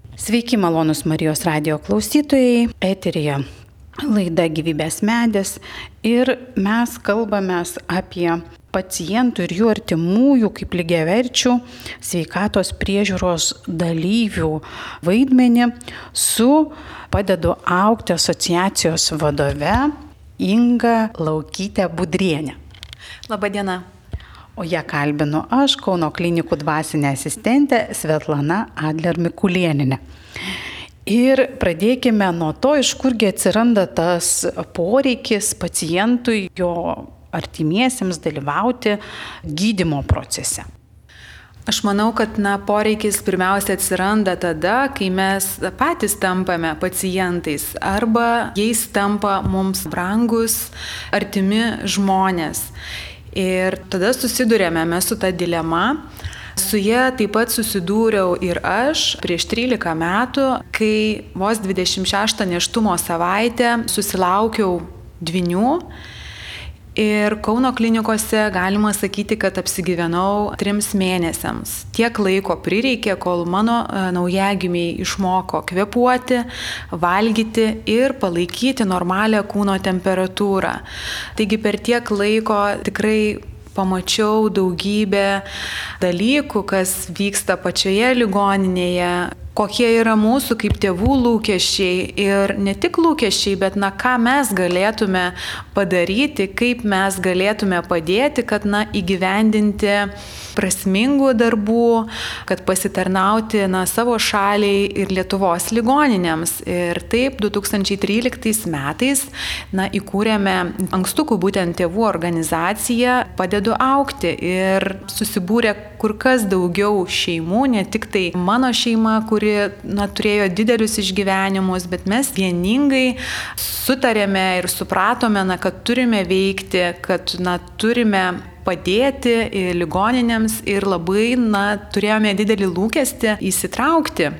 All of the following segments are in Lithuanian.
Sveiki, malonus Marijos radijo klausytojai, eteryje laida Gyvybės medis ir mes kalbamės apie pacientų ir jų artimųjų kaip lygiaverčių sveikatos priežiūros dalyvių vaidmenį su Padedu augti asociacijos vadove Inga Laukyte Budriene. Labadiena. O ją kalbinu aš, Kauno klinikų dvasinė asistentė Svetlana Adler-Mikulėnienė. Ir pradėkime nuo to, iš kurgi atsiranda tas poreikis pacientui, jo artimiesiems dalyvauti gydymo procese. Aš manau, kad poreikis pirmiausia atsiranda tada, kai mes patys tampame pacientais arba jais tampa mums brangus, artimi žmonės. Ir tada susidurėme mes su ta dilema. Su ja taip pat susidūriau ir aš prieš 13 metų, kai vos 26 nėštumo savaitę susilaukiau dvynių. Ir Kauno klinikose galima sakyti, kad apsigyvenau 3 mėnesiams. Tiek laiko prireikė, kol mano naujagimiai išmoko kvėpuoti, valgyti ir palaikyti normalią kūno temperatūrą. Taigi per tiek laiko tikrai pamačiau daugybę dalykų, kas vyksta pačioje ligoninėje, kokie yra mūsų kaip tėvų lūkesčiai ir ne tik lūkesčiai, bet ką mes galėtume padaryti, kaip mes galėtume padėti, kad įgyvendinti prasmingų darbų, kad pasitarnauti savo šaliai ir Lietuvos ligoninėms. Ir taip 2013 metais įkūrėme ankstukų būtent tėvų organizaciją Padedu augti ir susibūrė kur kas daugiau šeimų, ne tik tai mano šeima, kuri turėjo didelius išgyvenimus, bet mes vieningai sutarėme ir supratome, kad turime veikti, kad turime padėti ligoninėms ir labai turėjome didelį lūkestį įsitraukti.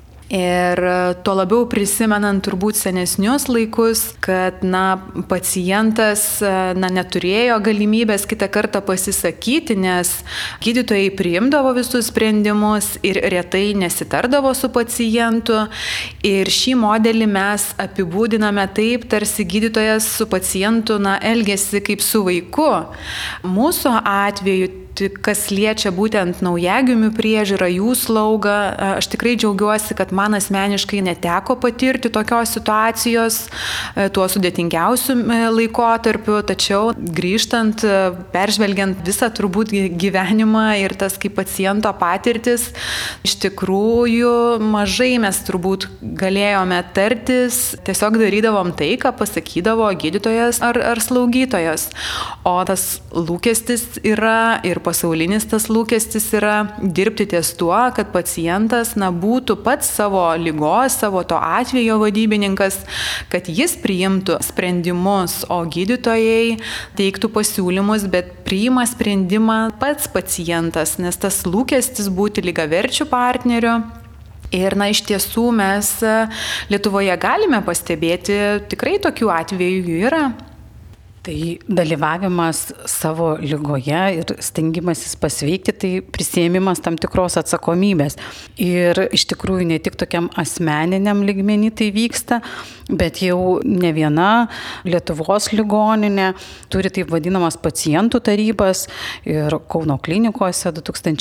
Ir tuo labiau prisimenant turbūt senesnius laikus, kad pacientas neturėjo galimybės kitą kartą pasisakyti, nes gydytojai priimdavo visus sprendimus ir retai nesitardavo su pacientu. Ir šį modelį mes apibūdiname taip, tarsi gydytojas su pacientu elgiasi kaip su vaiku. Mūsų atveju, kas liečia būtent naujagimių priežiūrą, jų slaugą, aš tikrai džiaugiuosi, kad man asmeniškai neteko patirti tokios situacijos tuo sudėtingiausiu laikotarpiu, tačiau grįžtant, peržvelgiant visą turbūt gyvenimą ir tas kaip paciento patirtis, iš tikrųjų mažai mes turbūt galėjome tartis, tiesiog darydavom tai, ką pasakydavo gydytojas ar slaugytojas. O tas lūkestis yra ir pasaulinis tas lūkestis yra dirbti ties tuo, kad pacientas būtų pats savo ligos, savo to atvejo vadybininkas, kad jis priimtų sprendimus, o gydytojai teiktų pasiūlymus, bet priima sprendimą pats pacientas, nes tas lūkestis būti lygiaverčiu partneriu. Ir iš tiesų mes Lietuvoje galime pastebėti, tikrai tokių atvejų yra. Tai dalyvavimas savo ligoje ir stengimasis pasveikti, tai prisiėmimas tam tikros atsakomybės. Ir iš tikrųjų ne tik tokiam asmeniniam lygmenį tai vyksta, bet jau ne viena Lietuvos ligoninė turi taip vadinamas pacientų tarybas ir Kauno klinikose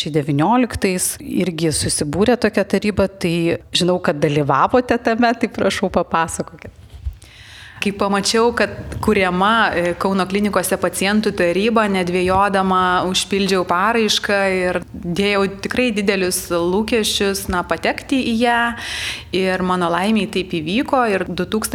2019 irgi susibūrė tokia taryba, tai žinau, kad dalyvavote tame, tai prašau papasakokite. Kai pamačiau, kad kuriama Kauno klinikose pacientų taryba, nedvejodama užpildžiau paraišką ir dėjau tikrai didelius lūkesčius patekti į ją. Ir mano laimiai taip įvyko. Ir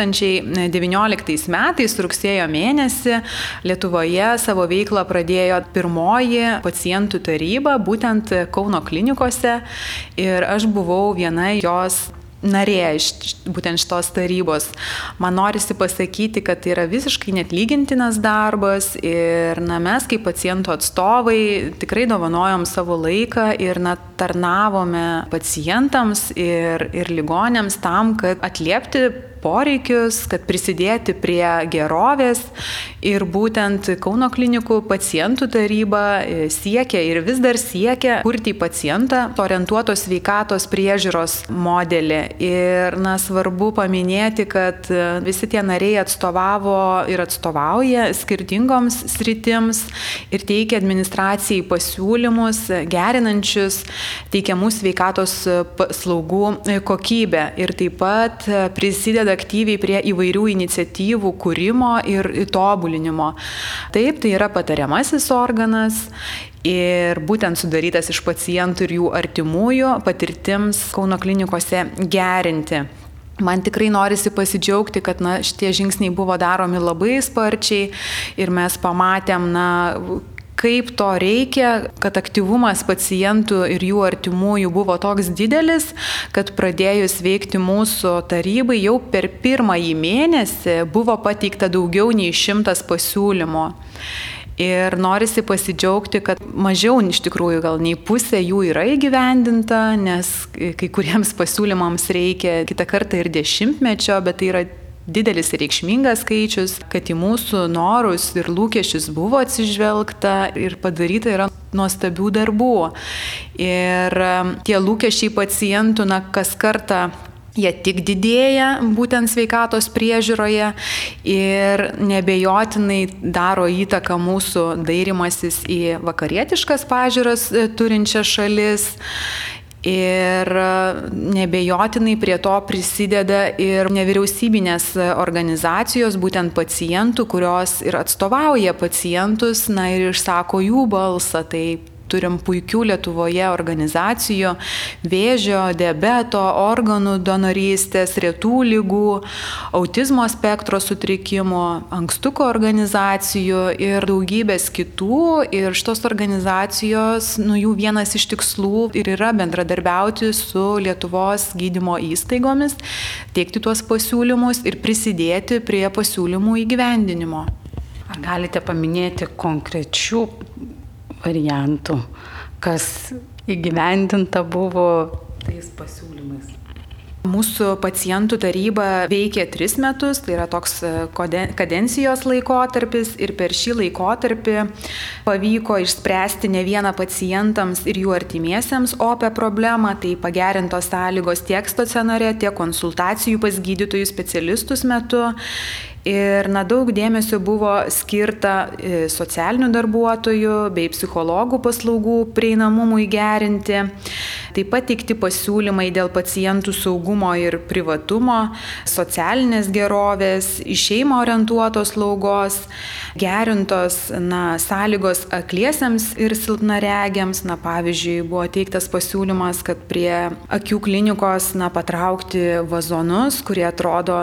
2019 metais rugsėjo mėnesį Lietuvoje savo veiklą pradėjo pirmoji pacientų taryba, būtent Kauno klinikose. Ir aš buvau viena jos narė būtent šitos tarybos. Man norisi pasakyti, kad tai yra visiškai neatlygintinas darbas ir mes kaip pacientų atstovai tikrai dovanojom savo laiką ir tarnavome pacientams ir ligonėms tam, kad atliepti poreikius, kad prisidėti prie gerovės. Ir būtent Kauno klinikų pacientų taryba siekia ir vis dar siekia kurti į pacientą orientuotos sveikatos priežiūros modelį. Ir svarbu paminėti, kad visi tie nariai atstovavo ir atstovauja skirtingoms sritims ir teikia administracijai pasiūlymus gerinančius teikiamų sveikatos paslaugų kokybę ir taip pat prisideda aktyviai prie įvairių iniciatyvų kūrimo ir tobulinimo. Taip, tai yra patariamasis organas ir būtent sudarytas iš pacientų ir jų artimųjų patirtims Kauno klinikose gerinti. Man tikrai norisi pasidžiaugti, kad šitie žingsniai buvo daromi labai sparčiai ir mes pamatėm, kaip to reikia, kad aktyvumas pacientų ir jų artimųjų buvo toks didelis, kad pradėjus veikti mūsų tarybai jau per pirmąjį mėnesį buvo pateikta daugiau nei 100 pasiūlymų. Ir norisi pasidžiaugti, kad mažiau iš tikrųjų gal nei pusė jų yra įgyvendinta, nes kai kuriems pasiūlymams reikia kitą kartą ir 10-mečio, bet tai yra didelis ir reikšmingas skaičius, kad į mūsų norus ir lūkesčius buvo atsižvelgta ir padaryta yra nuostabių darbų. Ir tie lūkesčiai pacientų, kas kartą jie tik didėja būtent sveikatos priežiūroje ir neabejotinai daro įtaką mūsų dairimasis į vakarietiškas pažiūras turinčias šalis. Ir neabejotinai prie to prisideda ir nevyriausybinės organizacijos, būtent pacientų, kurios ir atstovauja pacientus, ir išsako jų balsą. Tai turim puikių Lietuvoje organizacijų vėžio, diabeto, organų donorystės, retų lygų, autizmo spektro sutrikimų, ankstuko organizacijų ir daugybės kitų. Ir šitos organizacijos, jų vienas iš tikslų ir yra bendradarbiauti su Lietuvos gydymo įstaigomis, teikti tuos pasiūlymus ir prisidėti prie pasiūlymų įgyvendinimo. Ar galite paminėti konkrečių variantų, kas įgyvendinta buvo tais pasiūlymais? Mūsų pacientų taryba veikė 3 metus, tai yra toks kadencijos laikotarpis ir per šį laikotarpį pavyko išspręsti ne vieną pacientams ir jų artimiesiems opę problemą, tai pagerintos sąlygos tiek stacionare, tiek konsultacijų pas gydytojų specialistus metu. Ir daug dėmesio buvo skirta socialinių darbuotojų bei psichologų paslaugų prieinamumui gerinti. Taip pat teikti pasiūlymai dėl pacientų saugumo ir privatumo, socialinės gerovės, į šeimą orientuotos slaugos, gerintos sąlygos akliesiems ir silpnaregiams. Pavyzdžiui, buvo teiktas pasiūlymas, kad prie akių klinikos patraukti vazonus, kurie atrodo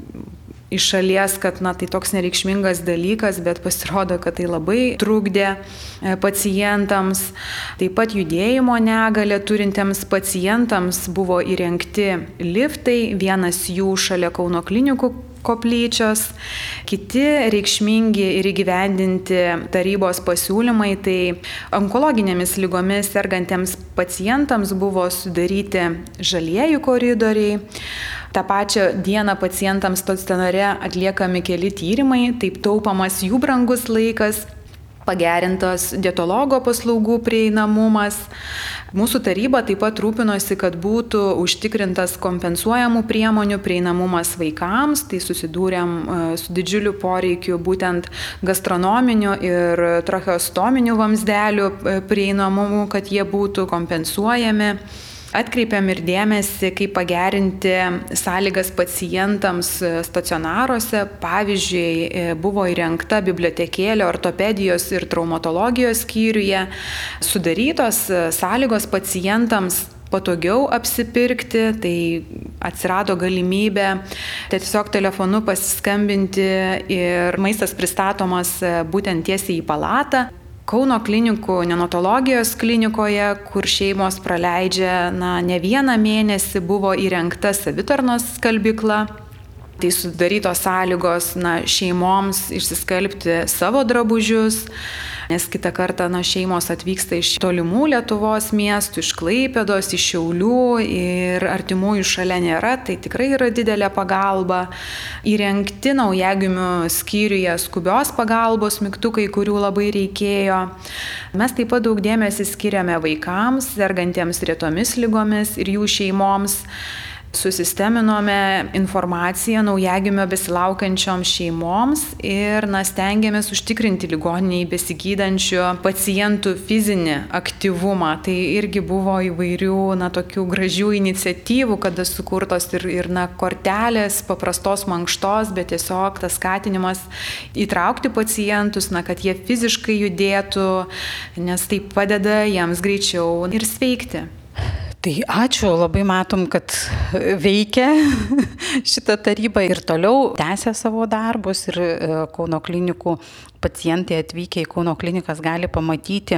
iš šalies, kad tai toks nereikšmingas dalykas, bet pasirodo, kad tai labai trukdė pacientams. Taip pat judėjimo negalią turintiems pacientams buvo įrengti liftai, vienas jų šalia Kauno klinikų koplyčios. Kiti reikšmingi ir įgyvendinti tarybos pasiūlymai, tai onkologinėmis ligomis sergantiems pacientams buvo sudaryti žalieji koridoriai. Ta pačią dieną pacientams stacionare atliekami keli tyrimai, taip taupamas jų brangus laikas, pagerintas dietologo paslaugų prieinamumas. Mūsų taryba taip pat rūpinosi, kad būtų užtikrintas kompensuojamų priemonių prieinamumas vaikams, tai susidūrėm su didžiuliu poreikiu būtent gastronominių ir tracheostominių vamzdelių prieinamumu, kad jie būtų kompensuojami. Atkreipiam ir dėmesį, kaip pagerinti sąlygas pacientams stacionaruose. Pavyzdžiui, buvo įrengta bibliotekėlė ortopedijos ir traumatologijos skyriuje, sudarytos sąlygos pacientams patogiau apsipirkti, tai atsirado galimybė tiesiog telefonu pasiskambinti ir maistas pristatomas būtent tiesiai į palatą. Kauno klinikų neonatologijos klinikoje, kur šeimos praleidžia ne vieną mėnesį, buvo įrengta savitarnos skalbykla. Tai sudarytos sąlygos šeimoms išsiskalbti savo drabužius, nes kitą kartą šeimos atvyksta iš tolimų Lietuvos miestų, iš Klaipėdos, iš Šiaulių ir artimųjų šalia nėra, tai tikrai yra didelė pagalba. Įrengti naujagimių skyriuje skubios pagalbos mygtukai, kurių labai reikėjo. Mes taip pat daug dėmesio skiriame vaikams, sergantiems retomis ligomis ir jų šeimoms. Susisteminome informaciją naujagimio besilaukiančioms šeimoms ir stengiamės užtikrinti ligoninėje besigydančių pacientų fizinį aktyvumą. Tai irgi buvo įvairių tokių gražių iniciatyvų, kada sukurtos ir kortelės, paprastos mankštos, bet tiesiog tas skatinimas įtraukti pacientus, kad jie fiziškai judėtų, nes tai padeda jiems greičiau ir sveikti. Tai ačiū, labai matom, kad veikia šita taryba ir toliau tęsia savo darbus ir Kauno klinikų pacientai atvykę į Kauno klinikas gali pamatyti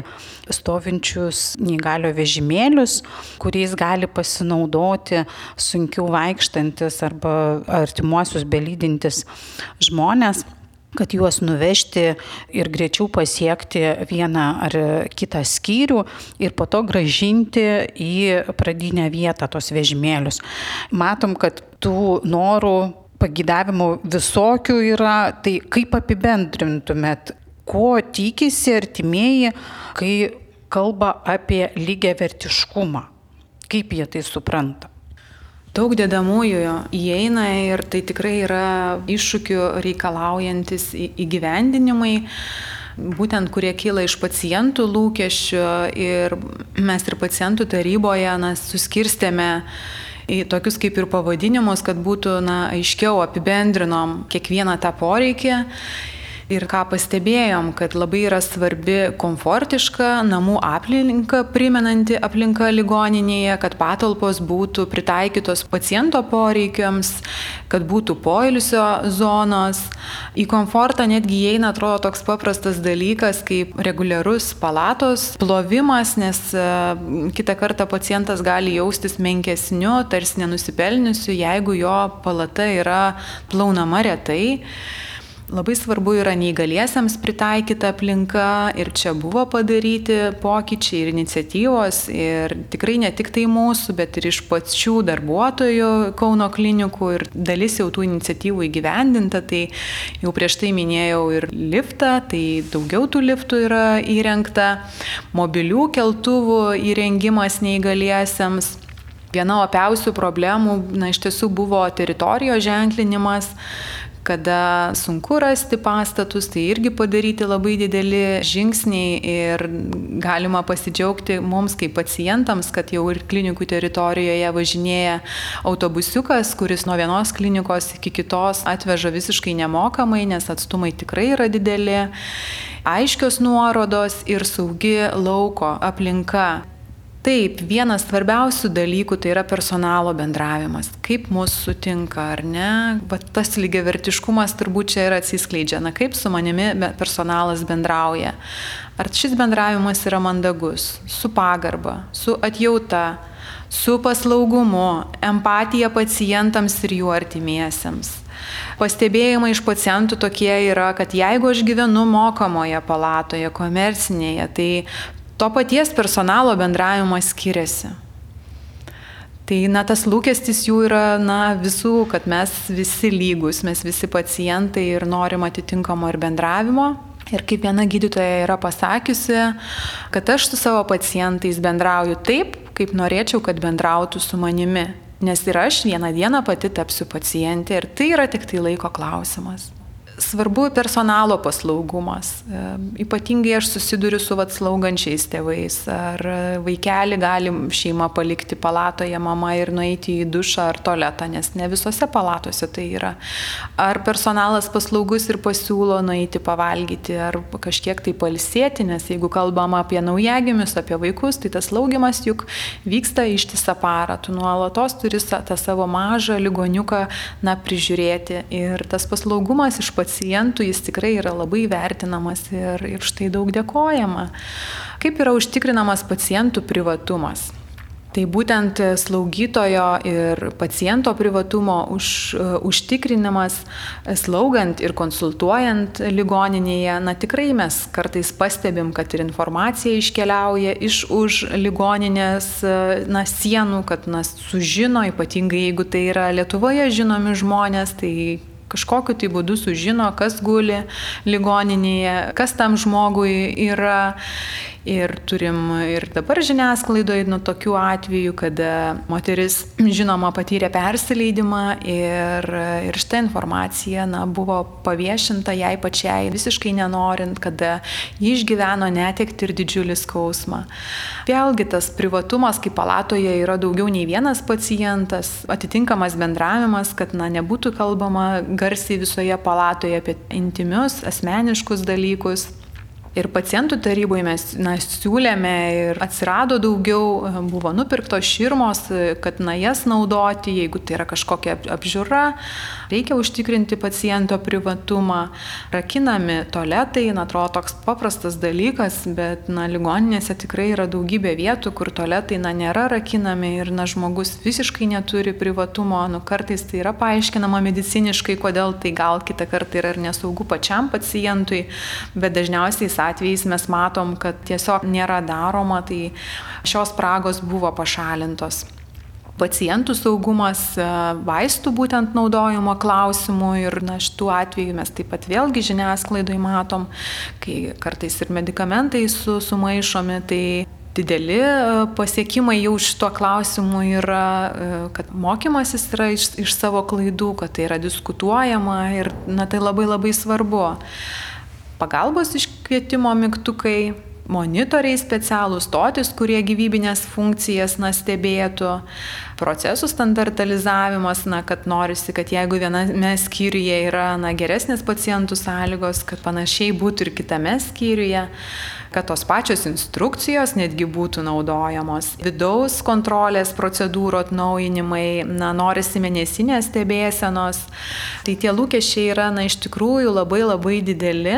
stovinčius neįgalio vežimėlius, kuriais gali pasinaudoti sunkiau vaikštantis arba artimuosius belydintis žmonės, kad juos nuvežti ir greičiau pasiekti vieną ar kitą skyrių ir po to grąžinti į pradinę vietą tos vežimėlius. Matom, kad tų norų, pageidavimų visokių yra, tai kaip apibendrintumėt, ko tikisi artimieji, kai kalba apie lygiavertiškumą, kaip jie tai supranta? Daug dedamųjų įeina ir tai tikrai yra iššūkių reikalaujantis įgyvendinimai, būtent kurie kyla iš pacientų lūkesčių ir mes ir pacientų taryboje suskirstėme į tokius kaip ir pavadinimus, kad būtų aiškiau apibendrinom kiekvieną tą poreikį. Ir ką pastebėjom, kad labai yra svarbi komfortiška namų aplinka, primenanti aplinka ligoninėje, kad patalpos būtų pritaikytos paciento poreikiams, kad būtų poilsio zonos. Į komfortą netgi įeina, atrodo, toks paprastas dalykas kaip reguliarus palatos plovimas, nes kitą kartą pacientas gali jaustis menkesniu, tarsi nenusipelniusiu, jeigu jo palata yra plaunama retai. Labai svarbu yra neįgaliesiems pritaikyta aplinka ir čia buvo padaryti pokyčiai ir iniciatyvos ir tikrai ne tik tai mūsų, bet ir iš pačių darbuotojų Kauno klinikų ir dalis jau tų iniciatyvų įgyvendinta, tai jau prieš tai minėjau ir liftą, tai daugiau tų liftų yra įrengta, mobilių keltuvų įrengimas neįgaliesiems. Viena opiausių problemų, iš tiesų buvo teritorijos ženklinimas, kada sunku rasti pastatus, tai irgi padaryti labai dideli žingsniai ir galima pasidžiaugti mums kaip pacientams, kad jau ir klinikų teritorijoje važinėja autobusiukas, kuris nuo vienos klinikos iki kitos atveža visiškai nemokamai, nes atstumai tikrai yra dideli, aiškios nuorodos ir saugi lauko aplinka. Taip, vienas svarbiausių dalykų tai yra personalo bendravimas. Kaip mus sutinka, ar ne? Bet tas lygiavertiškumas turbūt čia ir atsiskleidžia. Kaip su manimi personalas bendrauja? Ar šis bendravimas yra mandagus, su pagarba, su atjauta, su paslaugumu, empatija pacientams ir jų artimiesiems? Pastebėjimai iš pacientų tokie yra, kad jeigu aš gyvenu mokamoje palatoje, komercinėje, tai to paties personalo bendravimas skiriasi. Tai tas lūkestis jų yra visų, kad mes visi lygus, mes visi pacientai ir norim atitinkamo ir bendravimo. Ir kaip viena gydytoja yra pasakiusi, kad aš su savo pacientais bendrauju taip, kaip norėčiau, kad bendrautų su manimi. Nes ir aš vieną dieną pati tapsiu pacientė ir tai yra tik tai laiko klausimas. Svarbu personalo paslaugumas. Ypatingai aš susiduriu su slaugančiais tėvais. Ar vaikelį gali šeima palikti palatoje, mama ir nueiti į dušą ar tualetą, nes ne visose palatose tai yra. Ar personalas paslaugus ir pasiūlo nueiti pavalgyti, ar kažkiek tai pailsėti, nes jeigu kalbama apie naujagimius, apie vaikus, tai tas slaugimas juk vyksta ištisą parą. Tu nuolatos turi tą savo mažą ligoniuką prižiūrėti. Ir tas paslaugumas iš pacientų jis tikrai yra labai vertinamas ir štai daug dėkojama. Kaip yra užtikrinamas pacientų privatumas? Tai būtent slaugytojo ir paciento privatumo užtikrinimas, slaugant ir konsultuojant ligoninėje, tikrai mes kartais pastebim, kad ir informacija iškeliauja iš už ligoninės sienų, kad sužino, ypatingai jeigu tai yra Lietuvoje žinomi žmonės, tai kažkokiu tai būdu sužino, kas guli ligoninėje, kas tam žmogui yra. Ir turim ir dabar žiniasklaidoje tokių atvejų, kada moteris žinoma patyrė persileidimą ir šitą informaciją buvo paviešinta jai pačiai visiškai nenorint, kada ji išgyveno netektį ir didžiulį skausmą. Vėlgi tas privatumas, kai palatoje yra daugiau nei vienas pacientas, atitinkamas bendravimas, kad nebūtų kalbama garsiai visoje palatoje apie intimius, asmeniškus dalykus. Ir pacientų taryboje mes siūlėme ir atsirado daugiau, buvo nupirktos širmos, kad jas naudoti, jeigu tai yra kažkokia apžiūra, reikia užtikrinti paciento privatumą. Rakinami tualetai, atrodo toks paprastas dalykas, bet ligoninėse tikrai yra daugybė vietų, kur tualetai nėra rakinami ir žmogus visiškai neturi privatumo. Kartais tai yra paaiškinama mediciniškai, kodėl tai gal kitą kartą yra ir nesaugu pačiam pacientui, bet dažniausiai atvejais mes matom, kad tiesiog nėra daroma, tai šios spragos buvo pašalintos. Pacientų saugumas, vaistų būtent naudojimo klausimų ir šitų atvejų mes taip pat vėlgi žiniasklaidoje matom, kai kartais ir medikamentai sumaišomi, tai dideli pasiekimai jau šituo klausimu yra, kad mokymasis yra iš savo klaidų, kad tai yra diskutuojama ir tai labai labai svarbu. Pagalbos iškvietimo mygtukai, monitoriai specialūs, stotis, kurie gyvybinės funkcijas stebėtų, procesų standartalizavimas, kad norisi, kad jeigu viename skyriuje yra geresnės pacientų sąlygos, kad panašiai būtų ir kitame skyriuje, kad tos pačios instrukcijos netgi būtų naudojamos, vidaus kontrolės procedūrų atnaujinimai, norisi mėnesinės stebėsenos. Tai tie lūkesčiai yra iš tikrųjų labai labai dideli.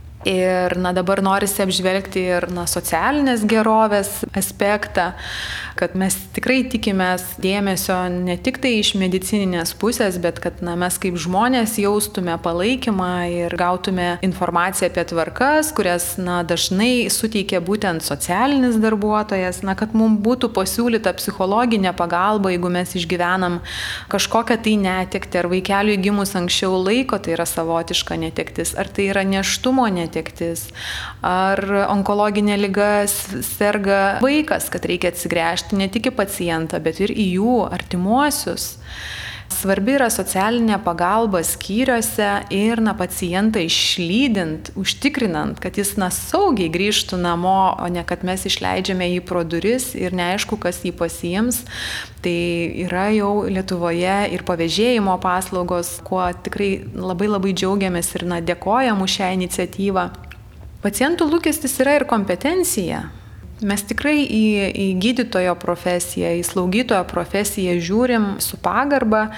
Ir dabar norisi apžvelgti ir socialinės gerovės aspektą, kad mes tikrai tikimės dėmesio ne tik tai iš medicininės pusės, bet kad mes kaip žmonės jaustume palaikymą ir gautume informaciją apie tvarkas, kurias dažnai suteikia būtent socialinis darbuotojas, kad mums būtų pasiūlyta psichologinė pagalba, jeigu mes išgyvenam kažkokią tai netektį, ar vaikeliui gimus anksčiau laiko, tai yra savotiška netektis, ar tai yra nėštumo netektis, ar onkologinė liga serga vaikas, kad reikia atsigręžti ne tik į pacientą, bet ir į jų artimuosius. Svarbi yra socialinė pagalba skyriuose ir pacientą išlydint, užtikrinant, kad jis saugiai grįžtų namo, o ne kad mes išleidžiame jį pro duris ir neaišku, kas jį pasiims. Tai yra jau Lietuvoje ir pavėžėjimo paslaugos, kuo tikrai labai labai džiaugiamės ir dėkojam už šią iniciatyvą. Pacientų lūkestis yra ir kompetencija. Mes tikrai į gydytojo profesiją, į slaugytojo profesiją žiūrim su pagarba,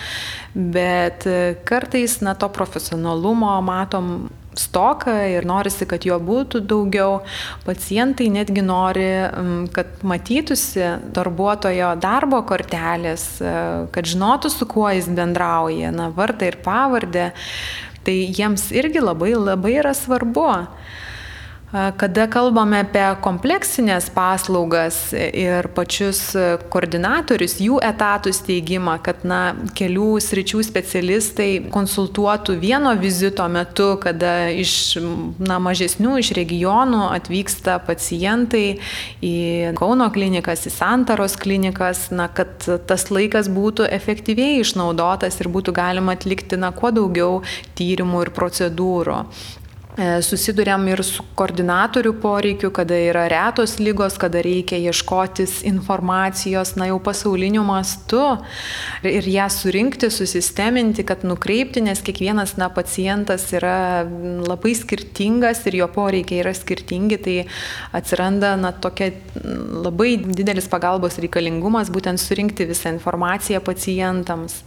bet kartais to profesionalumo matom stoką ir norisi, kad jo būtų daugiau. Pacientai netgi nori, kad matytųsi darbuotojo darbo kortelės, kad žinotų, su kuo jis bendrauja, vardą ir pavardę. Tai jiems irgi labai labai yra svarbu. Kada kalbame apie kompleksinės paslaugas ir pačius koordinatorius, jų etatų steigimą, kad kelių sričių specialistai konsultuotų vieno vizito metu, kada iš mažesnių, iš regionų atvyksta pacientai į Kauno klinikas, į Santaros klinikas, kad tas laikas būtų efektyviai išnaudotas ir būtų galima atlikti kuo daugiau tyrimų ir procedūrų. Susiduriam ir su koordinatorių poreikiu, kada yra retos lygos, kada reikia ieškotis informacijos, jau pasauliniu mastu ir ją surinkti, susisteminti, kad nukreipti, nes kiekvienas pacientas yra labai skirtingas ir jo poreikiai yra skirtingi, tai atsiranda tokia labai didelis pagalbos reikalingumas būtent surinkti visą informaciją pacientams.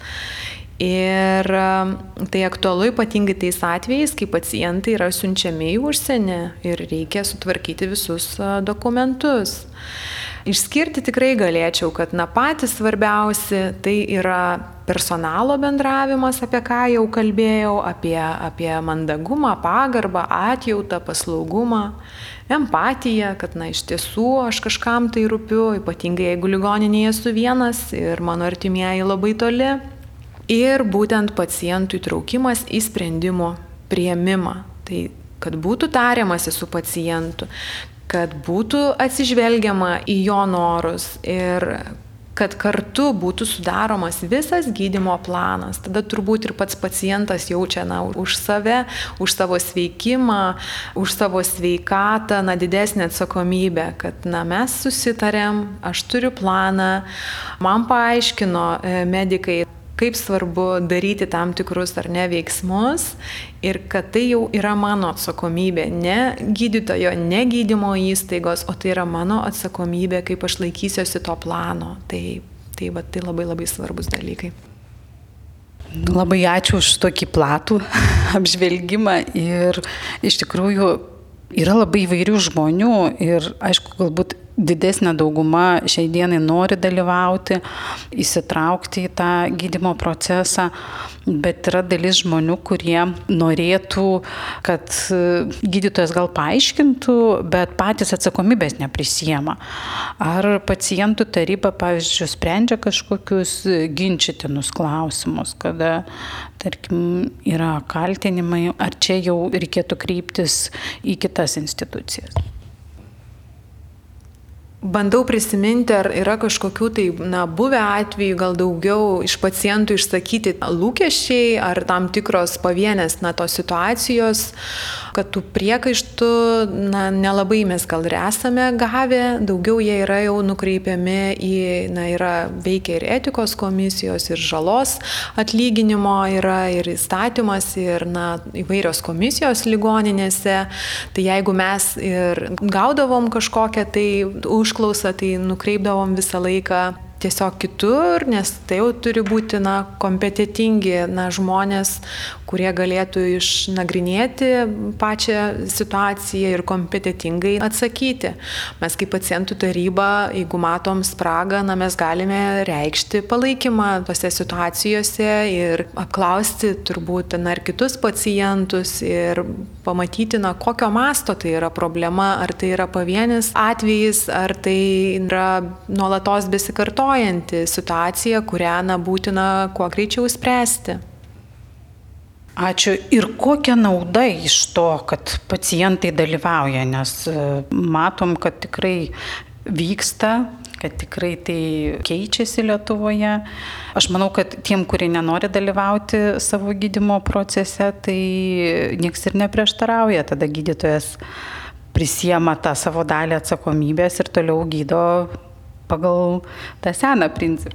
Ir tai aktualu ypatingai tais atvejais, kai pacientai yra siunčiami į užsienį ir reikia sutvarkyti visus dokumentus. Išskirti tikrai galėčiau, kad patys svarbiausi tai yra personalo bendravimas, apie ką jau kalbėjau, apie mandagumą, pagarbą, atjautą, paslaugumą, empatiją, kad iš tiesų aš kažkam tai rūpiu, ypatingai jeigu ligoninėje esu vienas ir mano artimieji labai toli. Ir būtent pacientų įtraukimas į sprendimų priėmimą. Tai kad būtų tariamasi su pacientu, kad būtų atsižvelgiama į jo norus ir kad kartu būtų sudaromas visas gydymo planas. Tada turbūt ir pats pacientas jaučia už save, už savo sveikimą, už savo sveikatą didesnę atsakomybę, kad mes susitarėm, aš turiu planą, man paaiškino medikai, kaip svarbu daryti tam tikrus ar ne veiksmus ir kad tai jau yra mano atsakomybė, ne gydytojo, ne gydymo įstaigos, o tai yra mano atsakomybė, kaip aš laikysiuosi to plano. Tai labai labai svarbus dalykai. Labai ačiū už tokį platų apžvelgimą ir iš tikrųjų yra labai įvairių žmonių ir aišku, galbūt didesnė dauguma šiai dienai nori dalyvauti, įsitraukti į tą gydymo procesą, bet yra dalis žmonių, kurie norėtų, kad gydytojas gal paaiškintų, bet patys atsakomybės neprisiema. Ar pacientų taryba, pavyzdžiui, sprendžia kažkokius ginčytinus klausimus, kada, tarkim, yra kaltinimai, ar čia jau reikėtų kreiptis į kitas institucijas? Bandau prisiminti, ar yra kažkokių tai buvę atvejų, gal daugiau iš pacientų išsakyti lūkesčiai, ar tam tikros pavienės tos situacijos, kad tų priekaištų nelabai mes gal ir esame gavę, daugiau jie yra jau nukreipiami veikia ir etikos komisijos, ir žalos atlyginimo yra, ir įstatymas, ir įvairios komisijos ligoninėse. Tai jeigu mes ir gaudavom kažkokią tai užklausą, tai nukreipdavom visą laiką tiesiog kitur, nes tai jau turi būti kompetitingi žmonės, kurie galėtų išnagrinėti pačią situaciją ir kompetitingai atsakyti. Mes kaip pacientų taryba, jeigu matom spragą, mes galime reikšti palaikymą tose situacijose ir apklausti turbūt ir kitus pacientus ir pamatyti, kokio masto tai yra problema, ar tai yra pavienis atvejis, ar tai yra nuolatos besikartojanti situacija, kurią būtina kuo greičiau spręsti. Ačiū. Ir kokia nauda iš to, kad pacientai dalyvauja, nes matom, kad tikrai vyksta, kad tikrai tai keičiasi Lietuvoje. Aš manau, kad tiem, kurie nenori dalyvauti savo gydymo procese, tai nieks ir neprieštarauja. Tada gydytojas prisiema tą savo dalį atsakomybės ir toliau gydo pagal tą seną principą.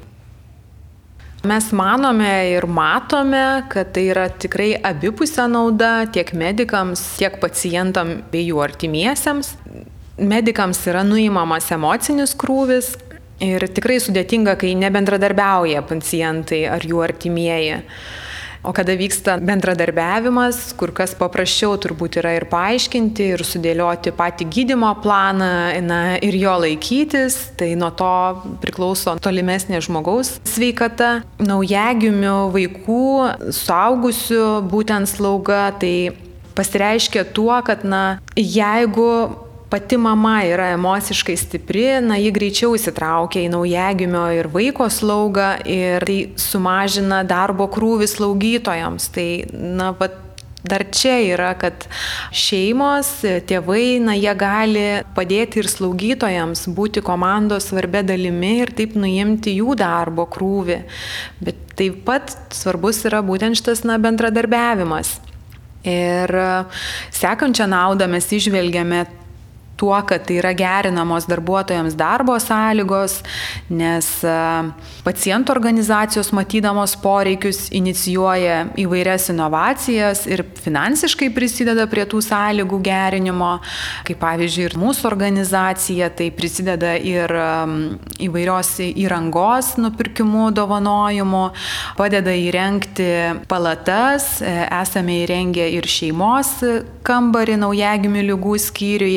Mes manome ir matome, kad tai yra tikrai abipusė nauda tiek medikams, tiek pacientam bei jų artimiesiems. Medikams yra nuimamas emocinis krūvis ir tikrai sudėtinga, kai nebendradarbiauja pacientai ar jų artimieji. O kada vyksta bendradarbiavimas, kur kas paprasčiau turbūt yra ir paaiškinti, ir sudėlioti patį gydymo planą ir jo laikytis, tai nuo to priklauso tolimesnė žmogaus sveikata. Naujagimių vaikų, suaugusių būtent slauga, tai pasireiškia tuo, kad jeigu pati mama yra emociškai stipri, ji greičiau įsitraukia į naujagimio ir vaiko slaugą ir tai sumažina darbo krūvį slaugytojams. Tai, dar čia yra, kad šeimos, tėvai, jie gali padėti ir slaugytojams būti komandos svarbia dalimi ir taip nuimti jų darbo krūvį. Bet taip pat svarbus yra būtent šitas bendradarbiavimas. Ir sekančią naudą mes išvelgiame tuo, kad tai yra gerinamos darbuotojams darbo sąlygos, nes pacientų organizacijos matydamos poreikius inicijuoja įvairias inovacijas ir finansiškai prisideda prie tų sąlygų gerinimo, kaip pavyzdžiui ir mūsų organizacija, tai prisideda ir įvairios įrangos nupirkimu, dovanojimu, padeda įrengti palatas, esame įrengę ir šeimos kambarį naujagimių ligų skyriuje,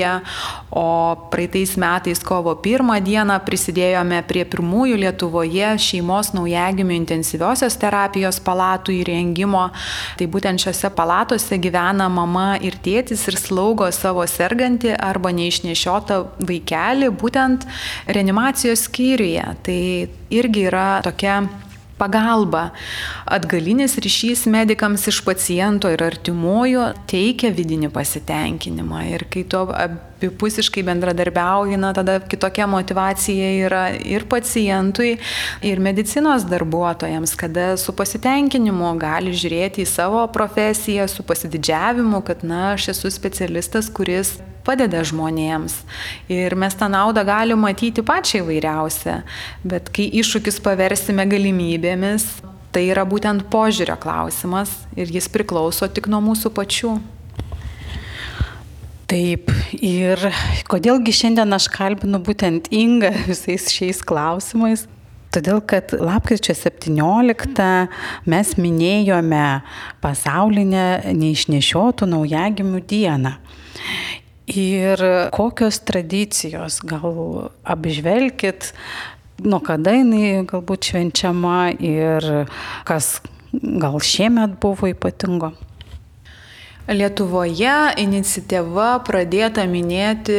o praeitais metais kovo 1 dieną prisidėjome prie pirmųjų Lietuvoje šeimos naujagimių intensyviosios terapijos palatų įrengimo. Tai būtent šiose palatose gyvena mama ir tėtis ir slaugo savo sergantį arba neišnešiotą vaikelį būtent reanimacijos skyriuje. Tai irgi yra tokia pagalba. Atgalinis ryšys medikams iš paciento ir artimųjų teikia vidinį pasitenkinimą. Ir kai to abipusiškai bendradarbiauji, tada kitokia motyvacija yra ir pacientui, ir medicinos darbuotojams, kada su pasitenkinimu gali žiūrėti į savo profesiją, su pasididžiavimu, kad aš esu specialistas, kuris padeda žmonėms. Ir mes tą naudą galime matyti pačią įvairiausią, bet kai iššūkis paversime galimybėmis, tai yra būtent požiūrio klausimas ir jis priklauso tik nuo mūsų pačių. Taip, ir kodėlgi šiandien aš kalbinu būtent Ingą visais šiais klausimais? Todėl, kad lapkričio 17 mes minėjome pasaulinę neišnešiotų naujagimių dieną. Ir kokios tradicijos, gal apžvelkit, nuo kada jinai galbūt švenčiama ir kas gal šiemet buvo ypatingo? Lietuvoje iniciatyva pradėta minėti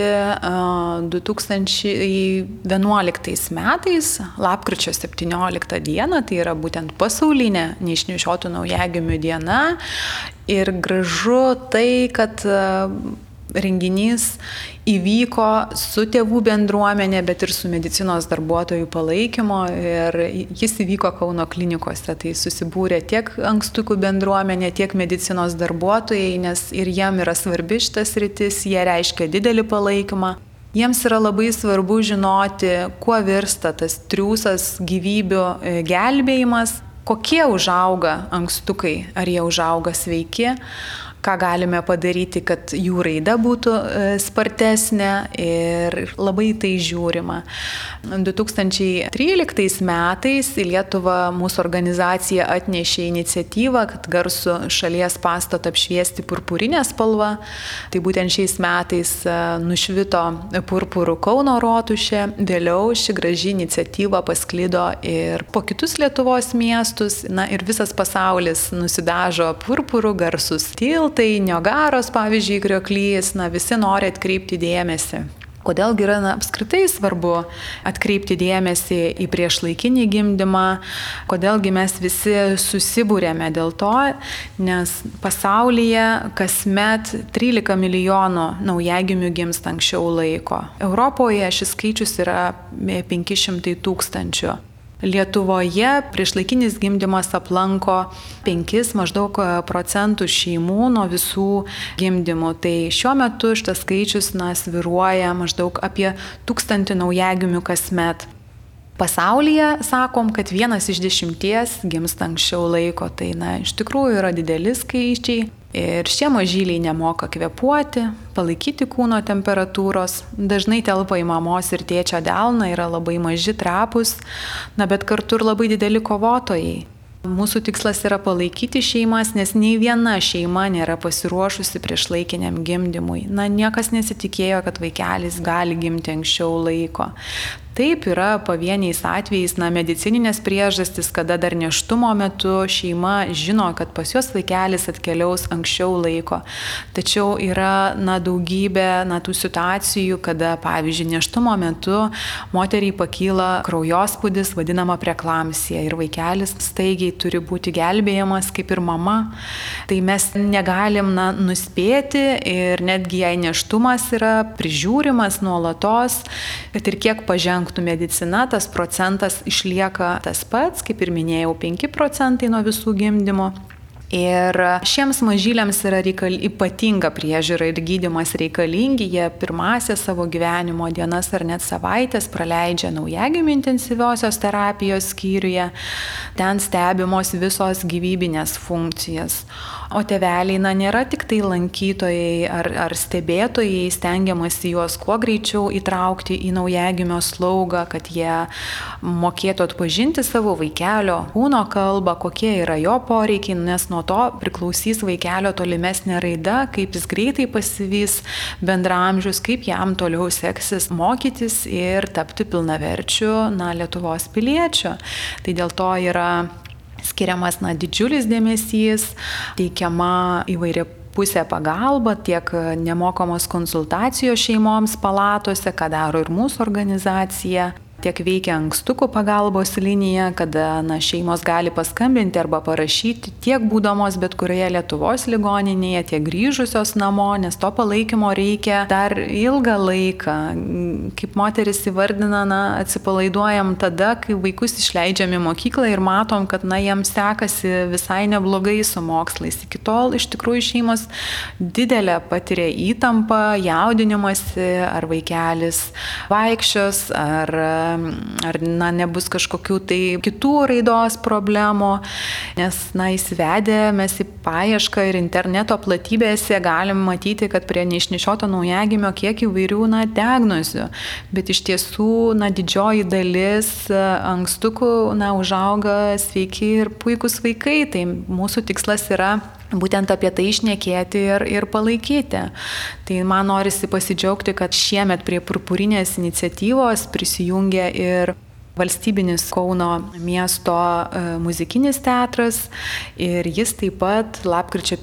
2011 metais, lapkričio 17 dieną, tai yra būtent pasaulinė neišnešiotų naujagimių diena. Ir gražu tai, kad renginys įvyko su tėvų bendruomenė, bet ir su medicinos darbuotojų palaikymo ir jis įvyko Kauno klinikose. Tai susibūrė tiek ankstukų bendruomenė, tiek medicinos darbuotojai, nes ir jiem yra svarbi šitas sritis, jie reiškia didelį palaikymą. Jiems yra labai svarbu žinoti, kuo virsta tas triūsas gyvybių gelbėjimas, kokie užauga ankstukai, ar jie užauga sveiki, ką galime padaryti, kad jų raida būtų spartesnė ir labai tai žiūrima. 2013 metais į Lietuvą mūsų organizacija atnešė iniciatyvą, kad garsų šalies pastatą apšviesti purpurinę spalvą. Tai būtent šiais metais nušvito purpurų Kauno rotušė, vėliau ši graži iniciatyva pasklido ir po kitus Lietuvos miestus, ir visas pasaulis nusidažo purpurų, garsus tiltai, Niagaros, pavyzdžiui, krioklys, visi nori atkreipti dėmesį. Kodėlgi yra apskritai svarbu atkreipti dėmesį į priešlaikinį gimdymą, kodėlgi mes visi susibūrėme dėl to, nes pasaulyje kasmet 13 milijonų naujagimių gimsta anksčiau laiko. Europoje šis skaičius yra 500 tūkstančių. Lietuvoje priešlaikinis gimdymas aplanko 5 maždaug procentų šeimų nuo visų gimdymų. Tai šiuo metu šitas skaičius svyruoja maždaug apie 1000 naujagimių kasmet. Pasaulyje sakom, kad 1 iš 10 gimsta anksčiau laiko. Tai iš tikrųjų yra dideli skaičiai. Ir šie mažyliai nemoka kvėpuoti, palaikyti kūno temperatūros, dažnai telpa į mamos ir tėčio delną, yra labai maži, trapūs, bet kartu ir labai dideli kovotojai. Mūsų tikslas yra palaikyti šeimas, nes nei viena šeima nėra pasiruošusi priešlaikiniam gimdymui. Niekas nesitikėjo, kad vaikelis gali gimti anksčiau laiko. Taip yra pavieniais atvejais medicininės priežastys, kada dar nėštumo metu šeima žino, kad pas juos vaikelis atkeliaus anksčiau laiko. Tačiau yra daugybė tų situacijų, kada, pavyzdžiui, nėštumo metu moteriai pakyla kraujospūdis, vadinama preeklamsija, ir vaikelis staigiai turi būti gelbėjamas kaip ir mama. Tai mes negalim nuspėti ir netgi jei nėštumas yra prižiūrimas nuolatos, kad ir kiek pažengtų medicina, tas procentas išlieka tas pats, kaip ir minėjau, 5% nuo visų gimdymų. Ir šiems mažyliams yra ypatinga priežiūra ir gydymas reikalingi, jie pirmąsias savo gyvenimo dienas ar net savaitės praleidžia naujagimių intensyviosios terapijos skyriuje, ten stebimos visos gyvybinės funkcijas. O tėveliai nėra tik tai lankytojai ar stebėtojai, stengiamasi juos kuo greičiau įtraukti į naujagimio slaugą, kad jie mokėtų atpažinti savo vaikelio kūno kalbą, kokie yra jo poreikiai, nes nuo nuo to priklausys vaikelio tolimesnė raida, kaip jis greitai pasivys bendraamžius, kaip jam toliau seksis mokytis ir tapti pilnaverčiu Lietuvos piliečiu. Tai dėl to yra skiriamas didžiulis dėmesys, teikiama įvairia pusė pagalba, tiek nemokamos konsultacijos šeimoms palatose, ką daro ir mūsų organizacija. Tiek veikia ankstukų pagalbos linija, kada šeimos gali paskambinti arba parašyti tiek būdamos bet kurioje Lietuvos ligoninėje, tiek grįžusios namo, nes to palaikymo reikia dar ilgą laiką. Kaip moteris įvardina, atsipalaiduojam tada, kai vaikus išleidžiam į mokyklą ir matom, kad jiems sekasi visai neblogai su mokslais. Iki tol iš tikrųjų šeimos didelę patiria įtampą, jaudinimąsi, ar vaikelis vaikščios, ar nebus kažkokių tai kitų raidos problemų, nes įsivedę mes į paiešką ir interneto platybėse galim matyti, kad prie neišnešioto naujagimio kiek įvairių diagnozių, bet iš tiesų didžioji dalis ankstukų užauga sveiki ir puikūs vaikai, tai mūsų tikslas yra būtent apie tai šnekėti ir palaikyti. Tai man norisi pasidžiaugti, kad šiemet prie Purpurinės iniciatyvos prisijungė ir valstybinis Kauno miesto muzikinis teatras ir jis taip pat lapkričio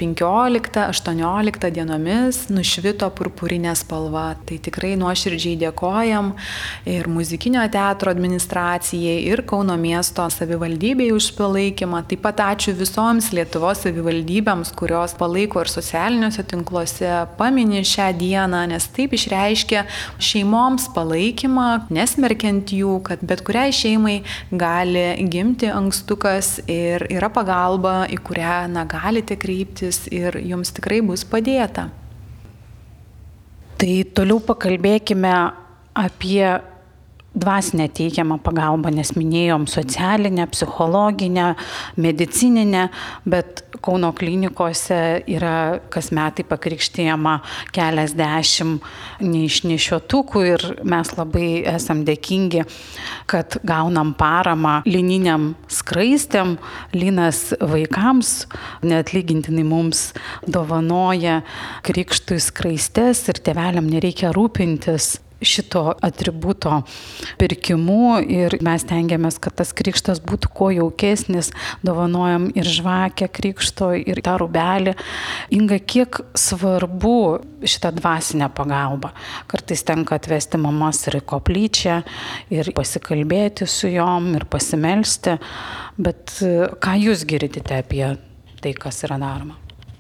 15-18 dienomis nušvito purpurinė spalva. Tai tikrai nuoširdžiai dėkojam ir muzikinio teatro administracijai, ir Kauno miesto savivaldybei už palaikymą. Taip pat ačiū visoms Lietuvos savivaldybėms, kurios palaiko ir socialiniuose tinkluose, pamini šią dieną, nes taip išreiškia šeimoms palaikymą, nesmerkiant jų, kad bet kuriai šeimai gali gimti ankstukas ir yra pagalba, į kurią galite kreiptis ir jums tikrai bus padėta. Tai toliau pakalbėkime apie dvasinę teikiamą pagalbą, nes minėjom socialinę, psichologinę, medicininę, bet Kauno klinikose yra kas metai pakrikštijama keliasdešimt neišnešiotukų ir mes labai esam dėkingi, kad gaunam paramą lininiam skraistėm. Linas vaikams neatlygintinai mums dovanoja krikštui skraistes ir tėveliam nereikia rūpintis šito atributo pirkimu ir mes tengiamės, kad tas krikštas būtų kuo jaukesnis, dovanojam ir žvakę krikšto, ir tą rūbelį. Inga, kiek svarbu šitą dvasinę pagalbą? Kartais tenka atvesti mamas ir į koplyčią, ir pasikalbėti su jom, ir pasimelsti, bet ką jūs girdite apie tai, kas yra daroma?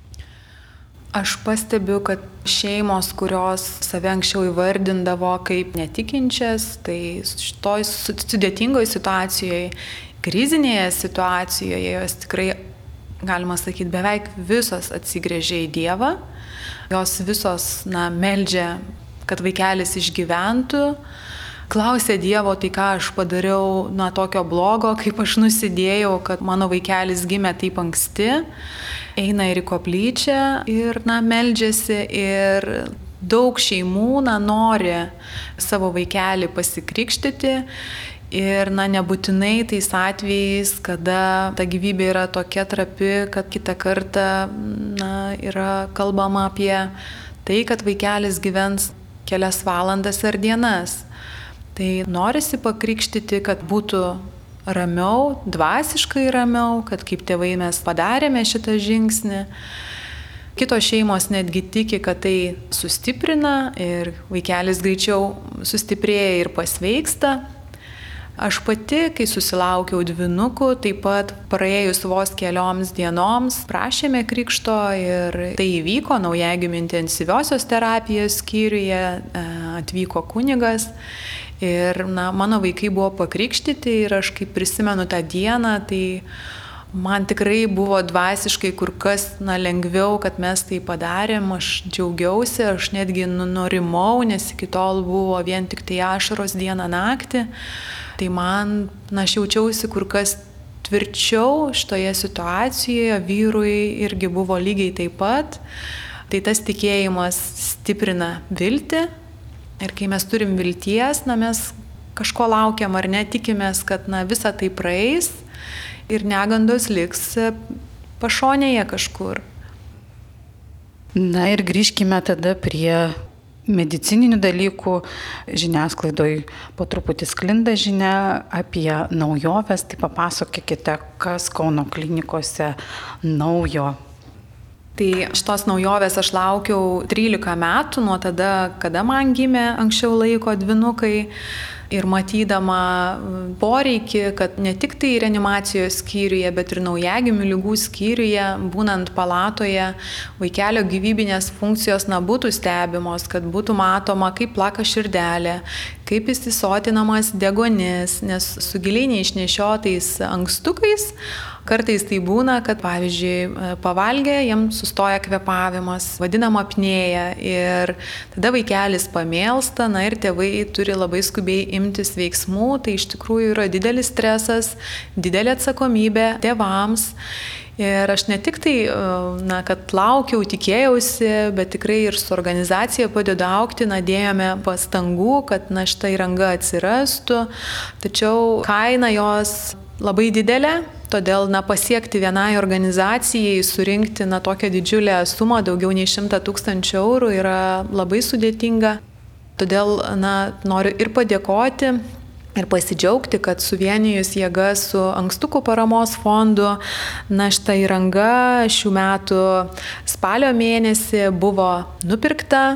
Aš pastebiu, kad šeimos, kurios save anksčiau įvardindavo kaip netikinčias, tai šitoj sudėtingoje situacijoje, krizinėje situacijoje, jos tikrai, galima sakyti, beveik visos atsigręžia į Dievą, jos visos meldžia, kad vaikelis išgyventų, klausė Dievo, tai ką aš padariau tokio blogo, kaip aš nusidėjau, kad mano vaikelis gimė taip anksti, eina ir į koplyčią ir meldžiasi ir daug šeimų nori savo vaikelį pasikrikštyti ir nebūtinai tais atvejais, kada ta gyvybė yra tokia trapi, kad kitą kartą yra kalbama apie tai, kad vaikelis gyvens kelias valandas ar dienas. Tai norisi pakrikštyti, kad būtų ramiau, dvasiškai ramiau, kad kaip tėvai mes padarėme šitą žingsnį. Kitos šeimos netgi tiki, kad tai sustiprina ir vaikelis greičiau sustiprėja ir pasveiksta. Aš pati, kai susilaukiau dvynukų, taip pat praėjus vos kelioms dienoms prašėme krikšto ir tai įvyko naujagimių intensyviosios terapijos skyriuje, atvyko kunigas. Ir mano vaikai buvo pakrikštyti ir aš kaip prisimenu tą dieną, tai man tikrai buvo dvasiškai kur kas lengviau, kad mes tai padarėm, aš džiaugiausi, aš netgi nurimau, nes iki tol buvo vien tik tai ašaros dieną naktį. Tai man, aš jaučiausi kur kas tvirčiau šitoje situacijoje, vyrui irgi buvo lygiai taip pat. Tai tas tikėjimas stiprina viltį. Ir kai mes turim vilties, mes kažko laukiam ar netikimės, kad visa tai praeis ir negandos liks pašonėje kažkur. Na ir grįžkime tada prie medicininių dalykų. Žiniasklaidoje po truputį sklinda žinia apie naujoves. Tai papasakokite, kas Kauno klinikose naujo. Tai šitos naujovės aš laukiau 13 metų nuo tada, kada man gimė anksčiau laiko dvynukai. Ir matydama poreikį, kad ne tik tai reanimacijos skyriuje, bet ir naujagimių ligų skyriuje, būnant palatoje, vaikelio gyvybinės funkcijos būtų stebimos, kad būtų matoma, kaip plaka širdelė, kaip jis įsotinamas deguonis, nes su giliai neišnešiotais ankstukais kartais tai būna, kad pavyzdžiui pavalgė, jam sustoja kvėpavimas, vadinama apnėja ir tada vaikelis pamėlsta, ir tėvai turi labai skubiai imtis veiksmų, tai iš tikrųjų yra didelis stresas, didelė atsakomybė tėvams. Ir aš ne tik tai, kad laukiau, tikėjausi, bet tikrai ir su organizacija padedu augti, dėjome pastangų, kad šita įranga atsirastų, tačiau kaina jos labai didelė, todėl pasiekti vienai organizacijai, surinkti tokią didžiulę sumą, daugiau nei 100 000 eurų yra labai sudėtinga. Todėl noriu ir padėkoti, ir pasidžiaugti, kad suvienijus jėgas su Ankstukų paramos fondu, šita įranga šių metų spalio mėnesį buvo nupirkta.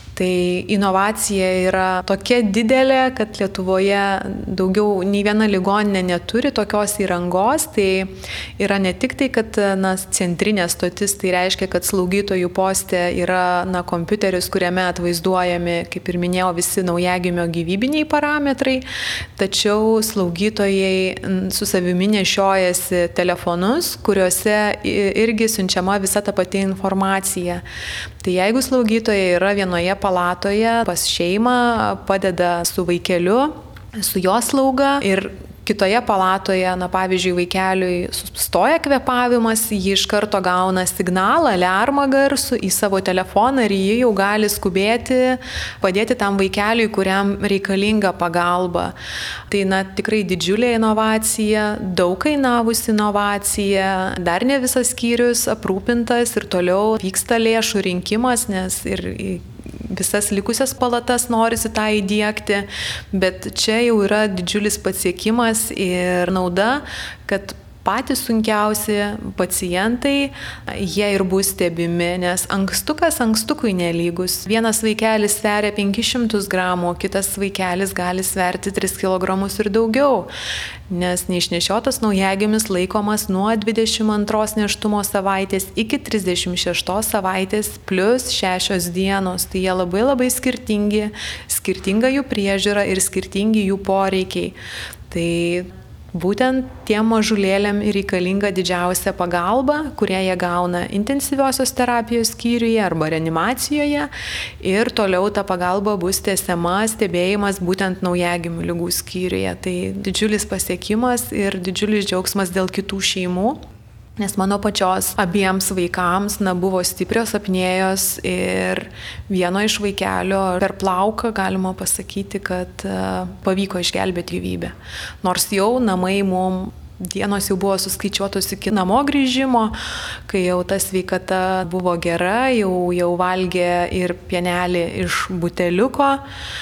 Tai inovacija yra tokia didelė, kad Lietuvoje daugiau nei viena ligoninė neturi tokios įrangos. Tai yra ne tik tai, kad centrinė stotis, tai reiškia, kad slaugytojų poste yra kompiuteris, kuriame atvaizduojami, kaip ir minėjau, visi naujagimio gyvybiniai parametrai, tačiau slaugytojai su savimi nešiojasi telefonus, kuriuose irgi siunčiama visa ta pati informacija. Tai jeigu slaugytojai yra vienoje palatoje pas šeimą, padeda su vaikeliu, su jo slauga ir kitoje palatoje, pavyzdžiui, vaikeliui sustoja kvėpavimas, jį iš karto gauna signalą, aliarmą garsų į savo telefoną ir jį jau gali skubėti, padėti tam vaikeliui, kuriam reikalinga pagalba. Tai tikrai didžiulė inovacija, daug kainavusi inovacija, dar ne visas skyrius aprūpintas ir toliau vyksta lėšų rinkimas, nes ir visas likusias palatas norisi tą įdiegti, bet čia jau yra didžiulis pasiekimas ir nauda, kad patys sunkiausi pacientai, jie ir bus stebimi, nes ankstukas ankstukui nelygus. Vienas vaikelis sveria 500 gramų, kitas vaikelis gali sverti 3 kg ir daugiau, nes neišnešiotas naujagimis laikomas nuo 22 nėštumo savaitės iki 36 savaitės plus 6 dienos. Tai jie labai labai skirtingi, skirtinga jų priežiūra ir skirtingi jų poreikiai. Tai būtent tiem mažulėliam reikalinga didžiausia pagalba, kurią jie gauna intensyviosios terapijos skyriuje arba reanimacijoje ir toliau ta pagalba bus tęsiama, stebėjimas būtent naujagimių ligų skyriuje. Tai didžiulis pasiekimas ir didžiulis džiaugsmas dėl kitų šeimų. Nes mano pačios abiems vaikams buvo stiprios apnėjos ir vieno iš vaikelio per plauką galima pasakyti, kad pavyko išgelbėti gyvybę. Nors jau namai mums dienos jau buvo suskaičiuotos iki namo grįžimo, kai jau ta sveikata buvo gera, jau valgė ir pienelį iš buteliuko,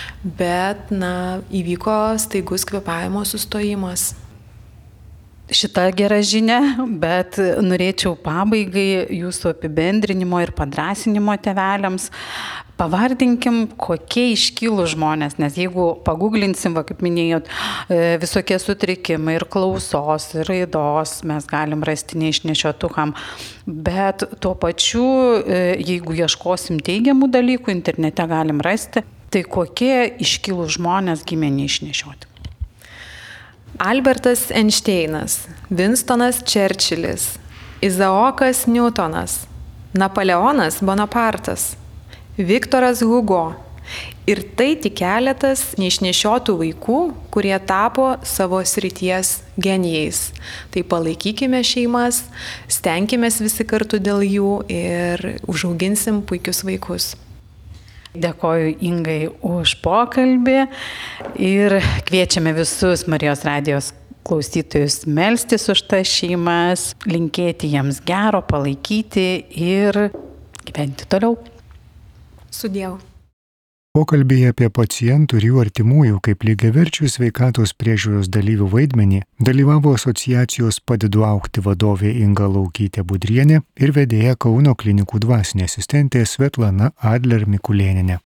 bet įvyko staigus kvėpavimo sustojimas. Šita gera žinia, bet norėčiau pabaigai jūsų apibendrinimo ir padrąsinimo tėveliams. Pavardinkim, kokie iškilūs žmonės, nes jeigu paguglinsim, kaip minėjot, visokie sutrikimai ir klausos, ir raidos mes galim rasti neišnešiotukam, bet tuo pačiu, jeigu ieškosim teigiamų dalykų, internete galim rasti, tai kokie iškilūs žmonės gimė neišnešioti. Albertas Einšteinas, Winstonas Čerčilis, Izaokas Niutonas, Napoleonas Bonapartas, Viktoras Hugo. Ir tai tik keletas neišnešiotų vaikų, kurie tapo savo srities genijais. Tai palaikykime šeimas, stenkimės visi kartu dėl jų ir užauginsim puikius vaikus. Dėkoju Ingai už pokalbį ir kviečiame visus Marijos radijos klausytojus melstis už tas šeimas, linkėti jiems gero, palaikyti ir gyventi toliau. Sudiev. Pokalbėje apie pacientų ir jų artimųjų kaip lygiaverčių sveikatos priežiūros dalyvių vaidmenį dalyvavo asociacijos Padedu augti vadovė Inga Laukytė Budrienė ir vedėja Kauno klinikų dvasinė asistentė Svetlana Adler Mikulėnienė.